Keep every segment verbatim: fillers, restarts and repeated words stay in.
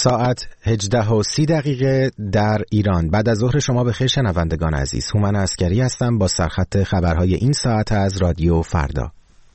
ساعت هجده و سی دقیقه در ایران. بعد از ظهر شما بخیر شنوندگان عزیز. هومن عسکری هستم با سرخط خبرهای این ساعت از رادیو فردا.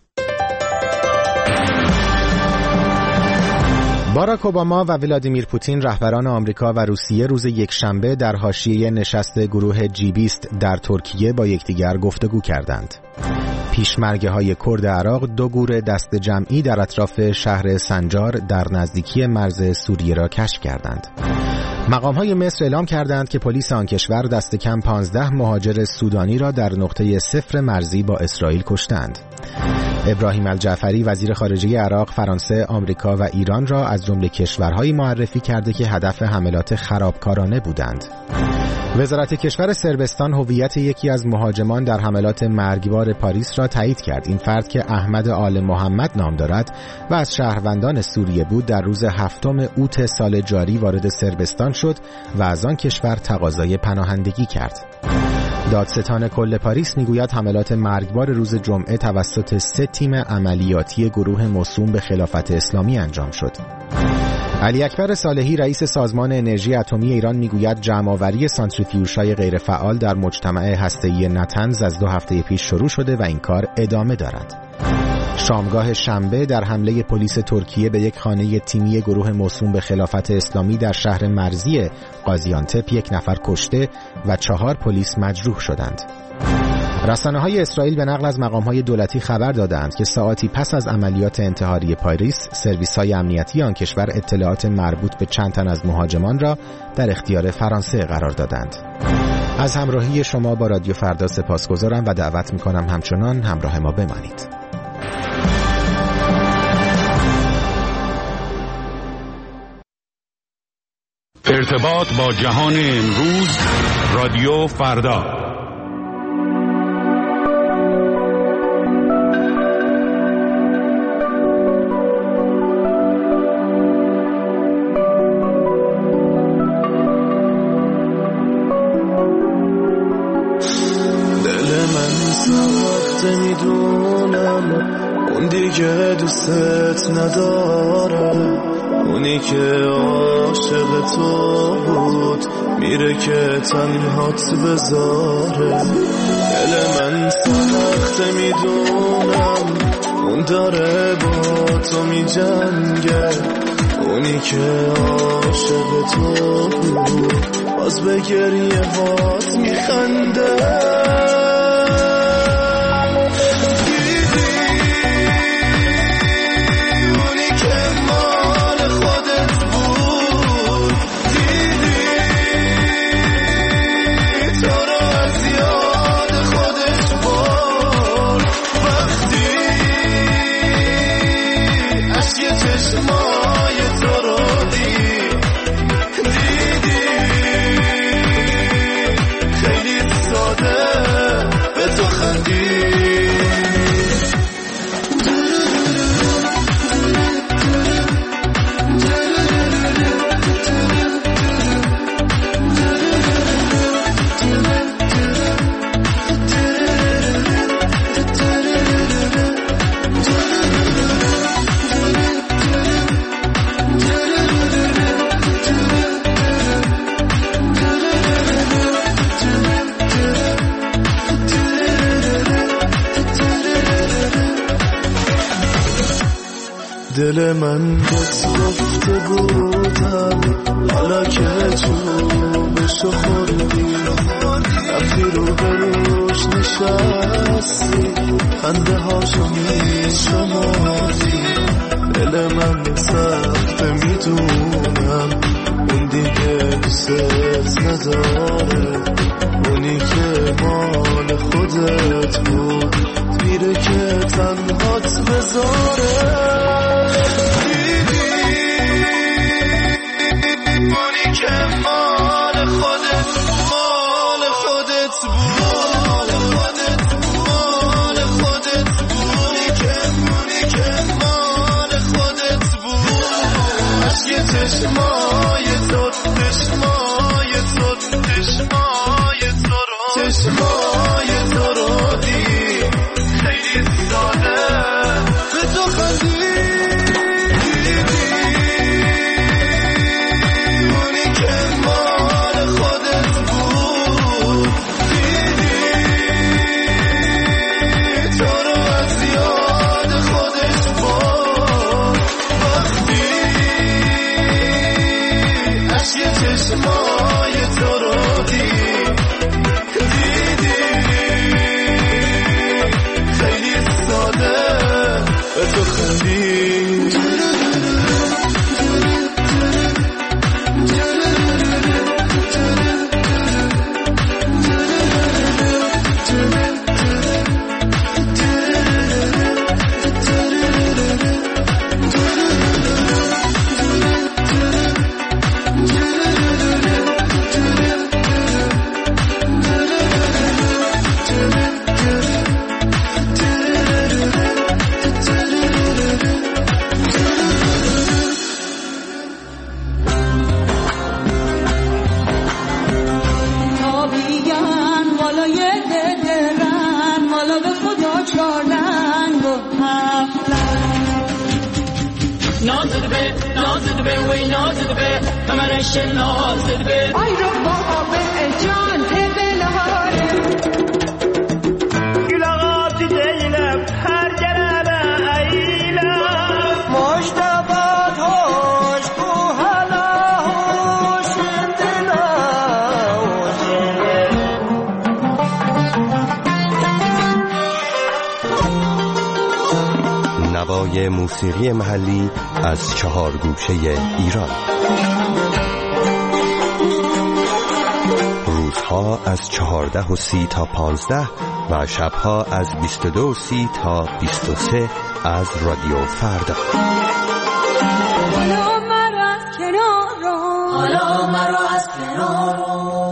باراک اوباما و ولادیمیر پوتین رهبران آمریکا و روسیه روز یکشنبه در حاشیه نشست گروه جی بیست در ترکیه با یکدیگر گفتگو کردند. پیشمرگه‌های کرد عراق دو گور دست جمعی در اطراف شهر سنجار در نزدیکی مرز سوریه را کشف کردند. مقام‌های مصر اعلام کردند که پلیس آن کشور دست کم پانزده مهاجر سودانی را در نقطه صفر مرزی با اسرائیل کشتند. ابراهیم الجعفری وزیر خارجه عراق فرانسه، آمریکا و ایران را از جمله کشورهایی معرفی کرده که هدف حملات خرابکارانه بودند. وزارت کشور صربستان هویت یکی از مهاجمان در حملات مرگبار پاریس را تایید کرد. این فرد که احمد آل محمد نام دارد و از شهروندان سوریه بود، در روز هفتم اوت سال جاری وارد صربستان شد و از آن کشور تقاضای پناهندگی کرد. دادستان کل پاریس میگوید حملات مرگبار روز جمعه توسط سه تیم عملیاتی گروه موسوم به خلافت اسلامی انجام شد. علی اکبر صالحی رئیس سازمان انرژی اتمی ایران میگوید جمع‌آوری سانتریفیوژهای غیرفعال در مجتمع هسته‌ای نتنز از دو هفته پیش شروع شده و این کار ادامه دارد. شامگاه شنبه در حمله پلیس ترکیه به یک خانه تیمی گروه موسوم به خلافت اسلامی در شهر مرزی قازیانتپ یک نفر کشته و چهار پلیس مجروح شدند. رسانه‌های اسرائیل به نقل از مقام‌های دولتی خبر دادند که ساعاتی پس از عملیات انتحاری پاریس، سرویس‌های امنیتی آن کشور اطلاعات مربوط به چند تن از مهاجمان را در اختیار فرانسه قرار دادند. از همراهی شما با رادیو فردا سپاسگزارم و دعوت می‌کنم همچنان همراه ما بمانید. ارتباط با جهان امروز، رادیو فردا. دیگه دوستت نداره، اونی که عاشق تو بود میره که تنهات بذاره. دل من سخته میدونم، اون داره با تو میجنگه، اونی که عاشق تو بود باز به گریه هات میخنده. دل من بهت گفته بودم، حالا که چوبشو خوردی رفتی رو بروش نشستی، خنده هاشو میشمردی. دل من سخته میدونم، اون دیگه دوست نداره، اونی که مال خودت بود میره که تنهات بذاره. چشمای تو چشمای تو چشمای تو رو چشمای تو رو دید خیلی ساده به تو خندید چشمای تو رو دید دیدی خیلی ساده به تو خندید ای رو بابا به جان بلاره گلاغات دیلم هر جرابه ایلم مجتبات هوش کو حالا هوش دلا نوای موسیقی محلی از چهار گوشه ایران. روزها از چهارده و سی تا پانزده و شبها از بیست و دو و سی تا بیست و سه از رادیو فردا. حالا مرا از کنار حالا مرا از کنار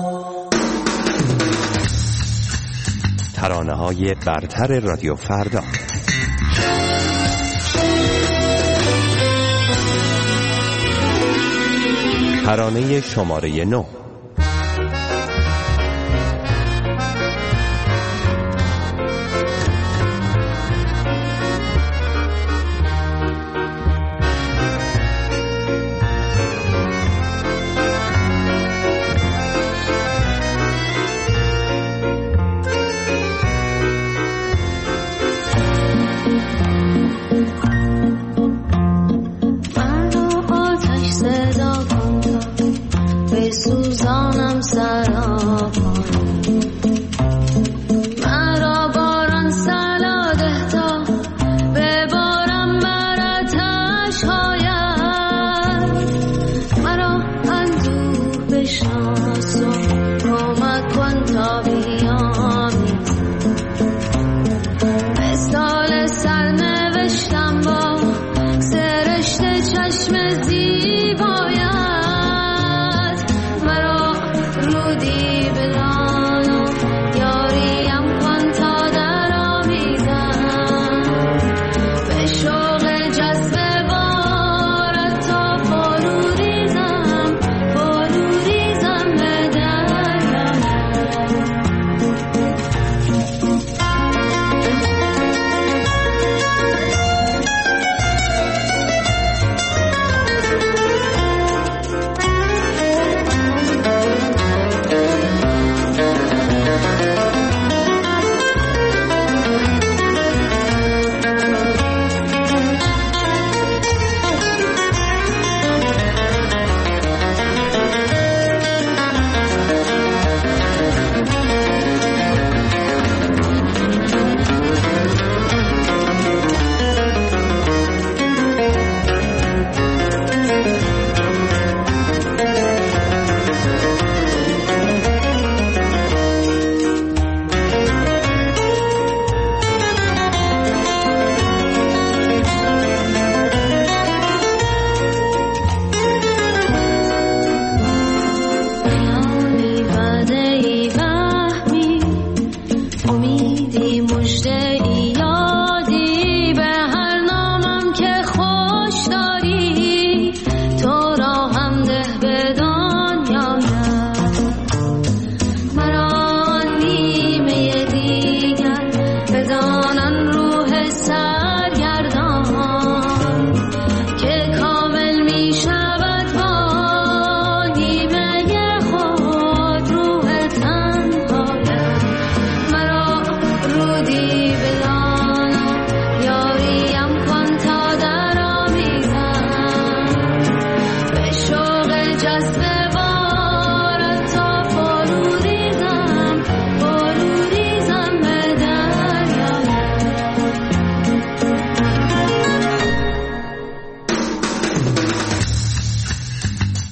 ترانه های برتر رادیو فردا. ترانه شماره نو. من رو آتش صدا کن تا بسوز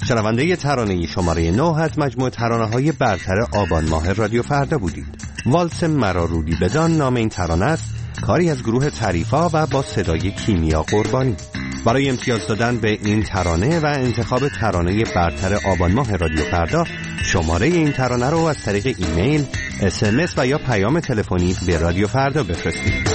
شنونده ترانه شماره نه از مجموعه ترانه‌های برتر آبان ماه رادیو فردا بودید. والس مرا رودی بدان نام این ترانه است، کاری از گروه تعریفا و با صدای کیمیا قربانی. برای امتیاز دادن به این ترانه و انتخاب ترانه برتر آبان ماه رادیو فردا، شماره این ترانه رو از طریق ایمیل، اس ام اس و یا پیام تلفنی به رادیو فردا بفرستید.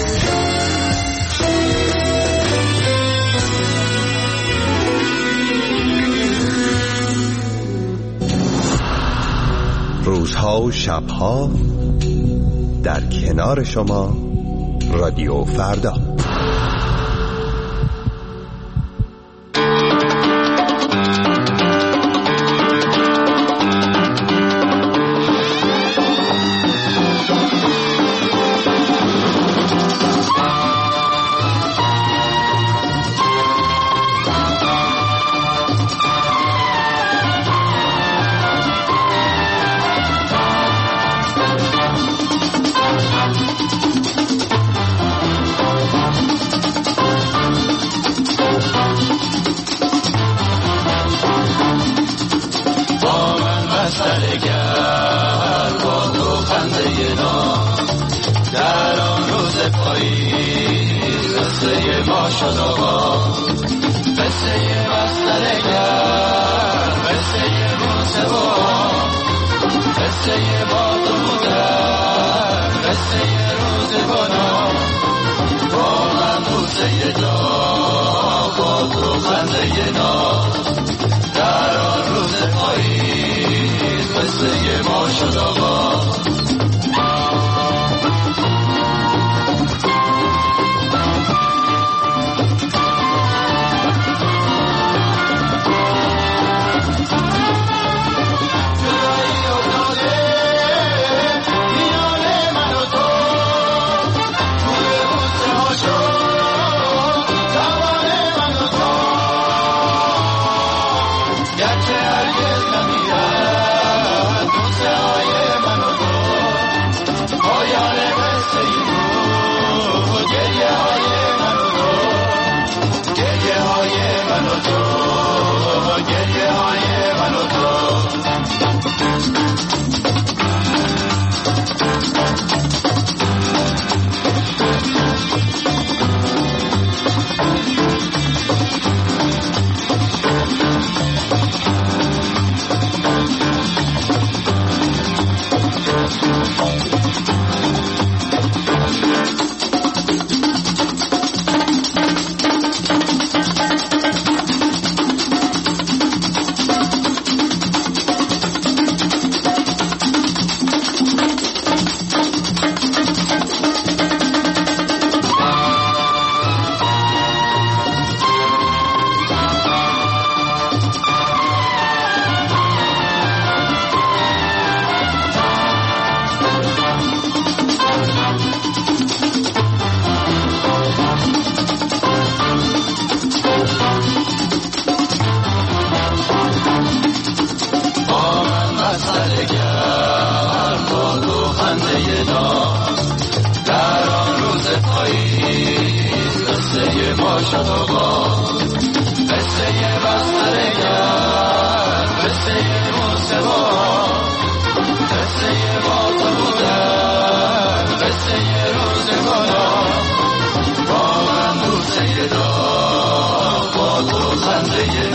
روزها و شبها در کنار شما رادیو فردا.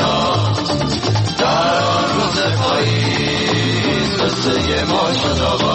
ما شد